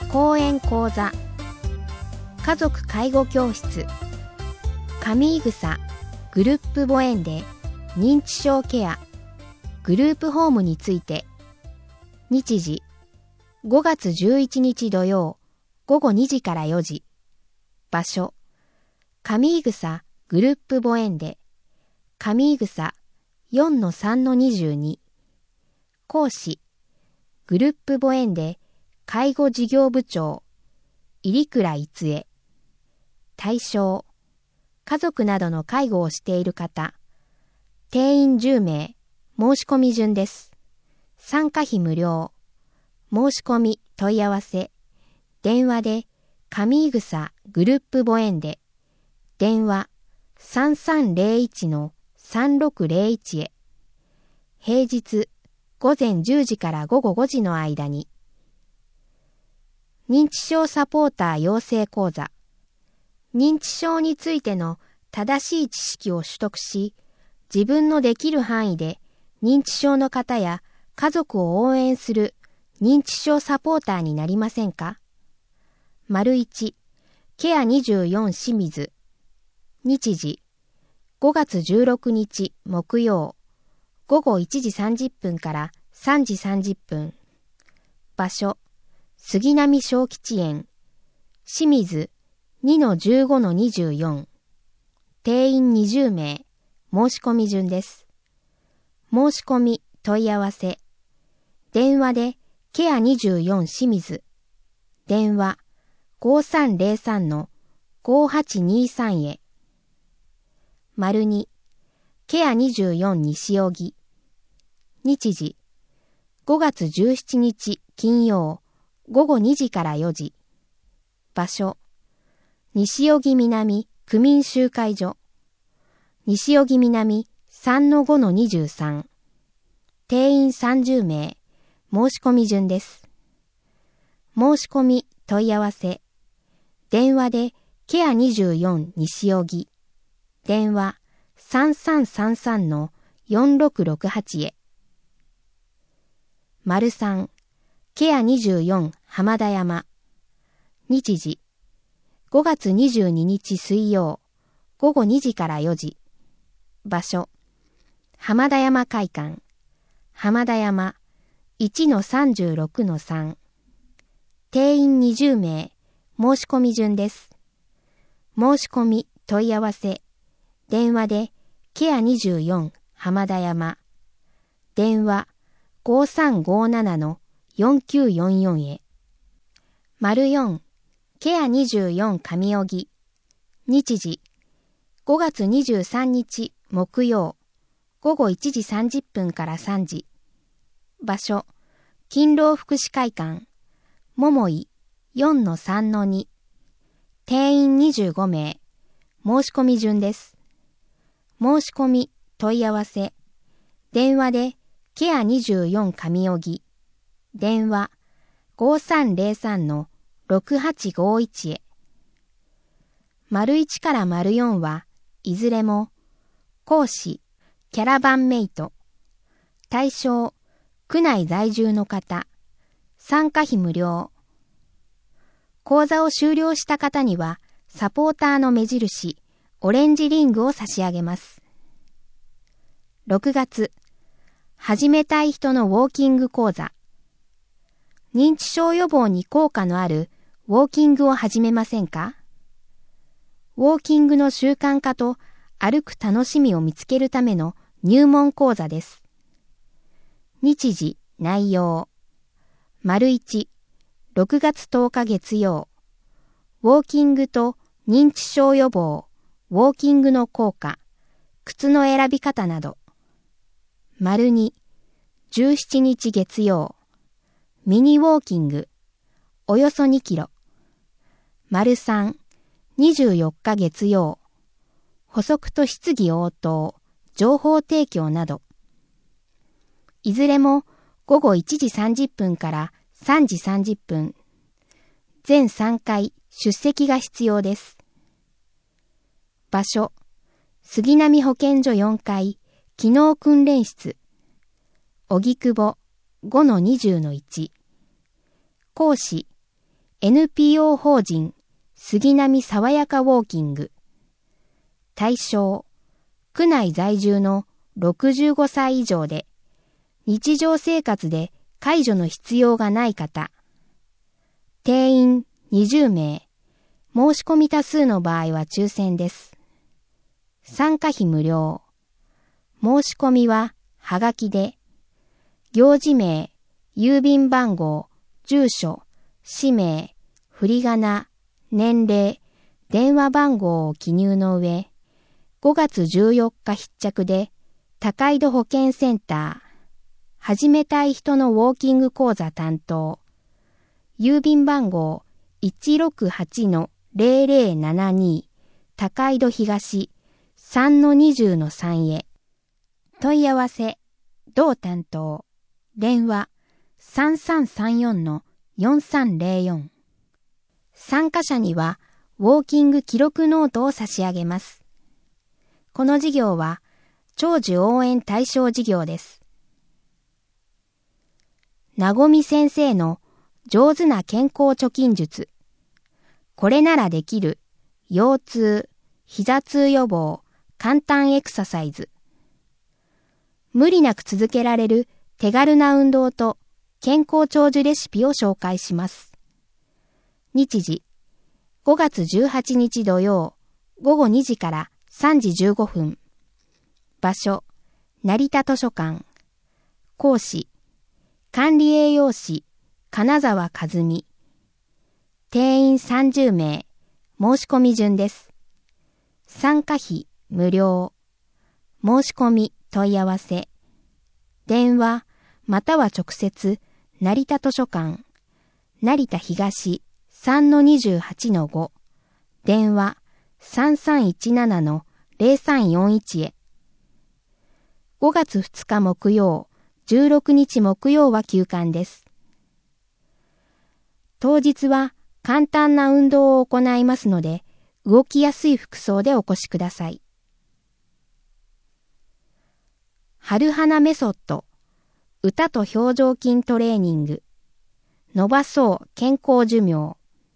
講演講座、家族介護教室、上井草グループ母園で認知症ケア、グループホームについて、日時、5月11日土曜、午後2時から4時、場所、上井草グループ母園で、上井草 4-3-22、講師、グループ母園で介護事業部長、入倉逸恵。対象、家族などの介護をしている方。定員10名、申し込み順です。参加費無料。申し込み問い合わせ。電話で上井草グループ母園で、電話3301-3601へ。平日午前10時から午後5時の間に。認知症サポーター養成講座。認知症についての正しい知識を取得し、自分のできる範囲で認知症の方や家族を応援する認知症サポーターになりませんか？ 1. ケア24清水。日時、5月16日木曜、午後1時30分から3時30分。場所、杉並小吉園、清水 2-15-24。定員20名、申し込み順です。申し込み問い合わせ。電話でケア24清水。電話 5303-5823 へ。2. ケア24西荻。日時、5月17日金曜、午後2時から4時。場所、西荻南区民集会所。西荻南 3-5-23。定員30名、申し込み順です。申し込み問い合わせ。電話でケア24西荻。電話 3333-4668 へ。3. ケア24浜田山。日時、5月22日水曜、午後2時から4時。場所、浜田山会館。浜田山 1-36-3。定員20名、申し込み順です。申し込み問い合わせ。電話でケア24浜田山。電話 5357-4944 へ。4. ケア24上荻。日時、5月23日木曜、午後1時30分から3時。場所、勤労福祉会館。桃井 4-3-2。定員25名。申し込み順です。申し込み問い合わせ。電話でケア24上荻。電話 5303-6851 へ。1から4はいずれも講師キャラバンメイト。対象、区内在住の方。参加費無料。講座を修了した方にはサポーターの目印オレンジリングを差し上げます。6月、始めたい人のウォーキング講座。認知症予防に効果のあるウォーキングを始めませんか？ウォーキングの習慣化と歩く楽しみを見つけるための入門講座です。日時、内容。1、6月10日月曜。ウォーキングと認知症予防、ウォーキングの効果、靴の選び方など。2、17日月曜。ミニウォーキング、およそ2キロ。3、24日月曜。補足と質疑応答、情報提供など。いずれも午後1時30分から3時30分。全3回出席が必要です。場所、杉並保健所4階、機能訓練室。荻窪 5-20-1。講師、 NPO 法人杉並さわやかウォーキング。対象、区内在住の65歳以上で、日常生活で介助の必要がない方。定員20名。申し込み多数の場合は抽選です。参加費無料。申し込みははがきで、行事名、郵便番号、住所、氏名、振り仮名、年齢、電話番号を記入の上、5月14日必着で、高井戸保健センター、始めたい人のウォーキング講座担当、郵便番号 168-0072 高井戸東 3-20-3 へ。問い合わせ、同担当、電話 3334-4304。参加者には、ウォーキング記録ノートを差し上げます。この事業は、長寿応援対象事業です。なごみ先生の上手な健康貯金術。これならできる、腰痛、膝痛予防、簡単エクササイズ。無理なく続けられる手軽な運動と健康長寿レシピを紹介します。日時、5月18日土曜、午後2時から3時15分。場所、成田図書館。講師、管理栄養士、金沢和美。定員30名、申し込み順です。参加費無料。申し込み問い合わせ。電話、または直接、成田図書館。成田東 3-28-5。電話、3317-0341 へ。5月2日木曜、16日木曜は休館です。当日は簡単な運動を行いますので、動きやすい服装でお越しください。春花メソッド、歌と表情筋トレーニング、伸ばそう健康寿命。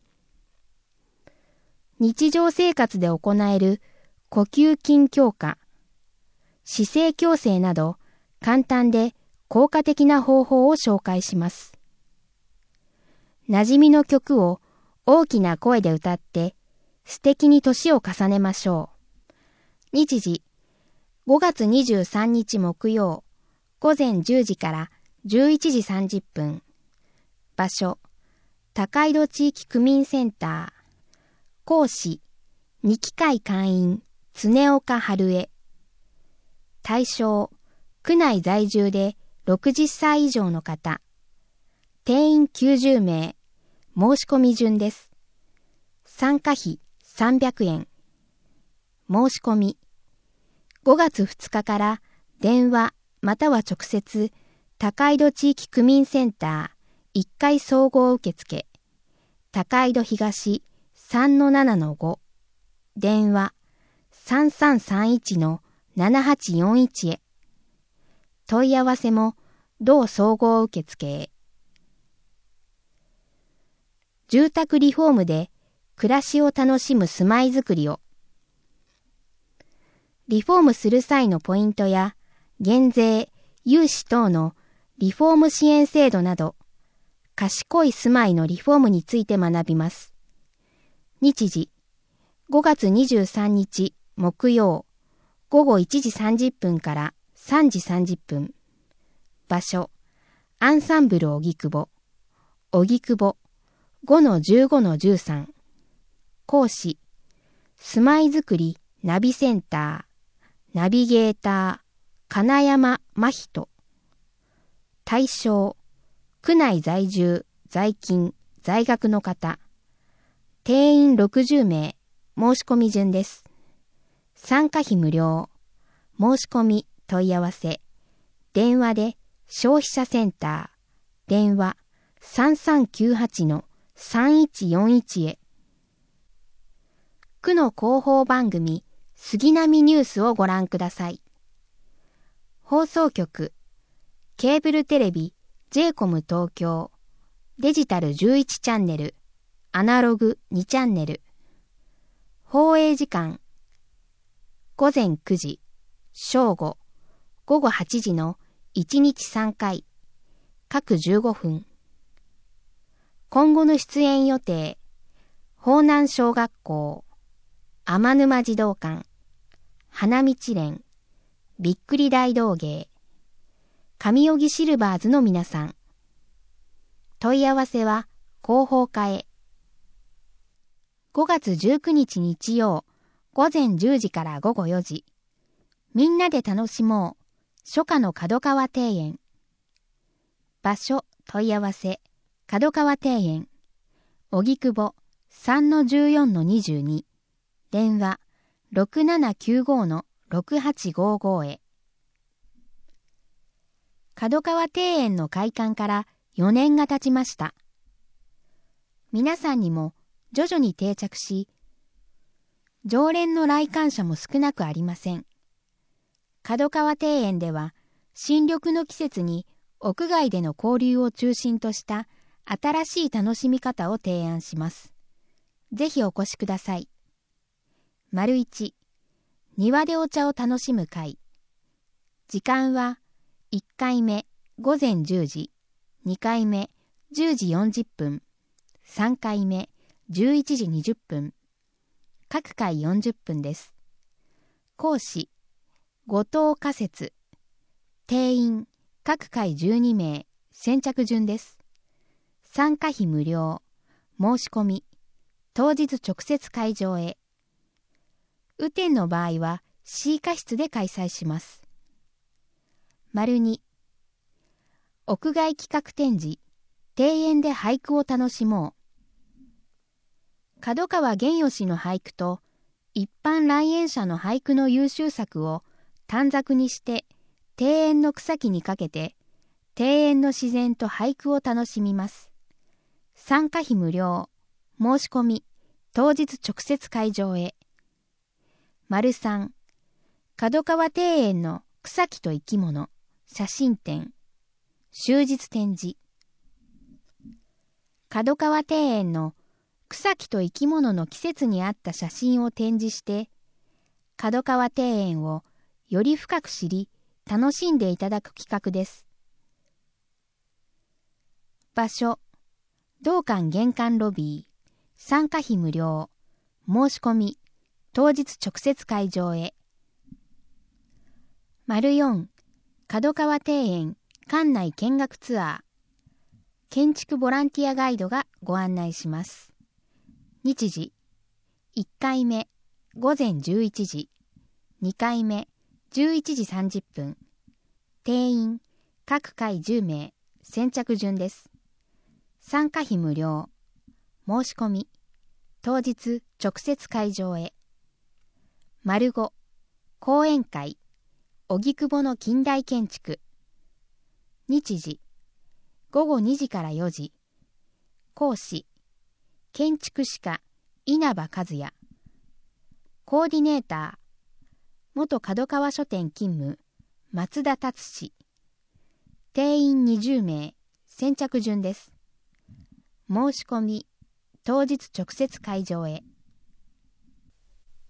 日常生活で行える呼吸筋強化、姿勢矯正など簡単で効果的な方法を紹介します。馴染みの曲を大きな声で歌って素敵に年を重ねましょう。日時、5月23日木曜、午前10時から11時30分。場所、高井戸地域区民センター。講師、二機会会員、常岡春江。対象、区内在住で60歳以上の方。定員90名。申し込み順です。参加費300円。申し込み。5月2日から電話または直接高井戸地域区民センター1階総合受付高井戸東 3-7-5 電話 3331-7841 へ。問い合わせも同総合受付へ。住宅リフォームで暮らしを楽しむ住まいづくりを。リフォームする際のポイントや減税、融資等のリフォーム支援制度など、賢い住まいのリフォームについて学びます。日時、5月23日木曜、午後1時30分から3時30分。場所、アンサンブル荻窪。荻窪 5-15-13。講師、住まいづくりナビセンター、ナビゲーター、金山真人。対象、区内在住、在勤、在学の方。定員60名、申し込み順です。参加費無料。申し込み、問い合わせ。電話で消費者センター、電話 3398-3141 へ。区の広報番組、杉並ニュースをご覧ください。放送局、ケーブルテレビ、J コム東京、デジタル11チャンネル、 アナログ2チャンネル。放映時間。午前9時、正午、午後8時の1日3回、各15分。今後の出演予定。方南小学校、天沼児童館、花道連、びっくり大道芸、上荻シルバーズの皆さん。問い合わせは広報課へ。5月19日日曜、午前10時から午後4時。みんなで楽しもう。初夏の角川庭園。場所、問い合わせ、角川庭園。荻窪 3-14-22。電話、6795-6855へ。角川庭園の開館から4年が経ちました。皆さんにも徐々に定着し、常連の来館者も少なくありません。角川庭園では新緑の季節に屋外での交流を中心とした新しい楽しみ方を提案します。ぜひお越しください。1、庭でお茶を楽しむ会。時間は1回目午前10時、2回目10時40分、3回目11時20分。各回40分です。講師、後藤仮説。定員、各回12名、先着順です。参加費無料。申し込み、当日直接会場へ。雨天の場合は C 課室で開催します。2、屋外企画展示、庭園で俳句を楽しもう。角川玄吉の俳句と一般来園者の俳句の優秀作を短冊にして庭園の草木にかけて庭園の自然と俳句を楽しみます。参加費無料。申し込み、当日直接会場へ。3、角川庭園の草木と生き物、写真展、終日展示。角川庭園の草木と生き物の季節に合った写真を展示して、角川庭園をより深く知り、楽しんでいただく企画です。場所、同館玄関ロビー、参加費無料、申し込み、当日直接会場へ。4、角川庭園館内見学ツアー、建築ボランティアガイドがご案内します。日時、1回目午前11時、2回目11時30分。定員、各回10名、先着順です。参加費無料。申し込み、当日直接会場へ。5、講演会、荻窪の近代建築。日時、午後2時から4時。講師、建築士家稲葉和也。コーディネーター、元角川書店勤務松田達志。定員20名、先着順です。申し込み、当日直接会場へ。